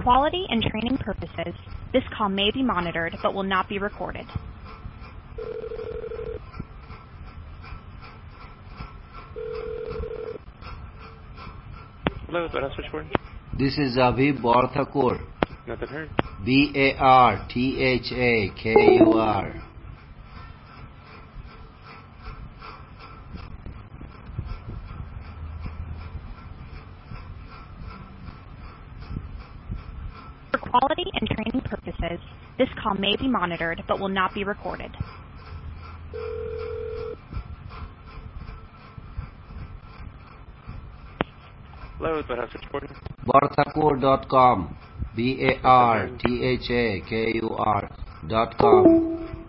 quality and training purposes, this call may be monitored but will not be recorded. Hello, what else switchboard? This is Abhi Barthakur. Nothing heard. Barthakur. For quality and training purposes, this call may be monitored but will not be recorded. Hello, what else switchboard? Barthakur.com. Barthakur.com.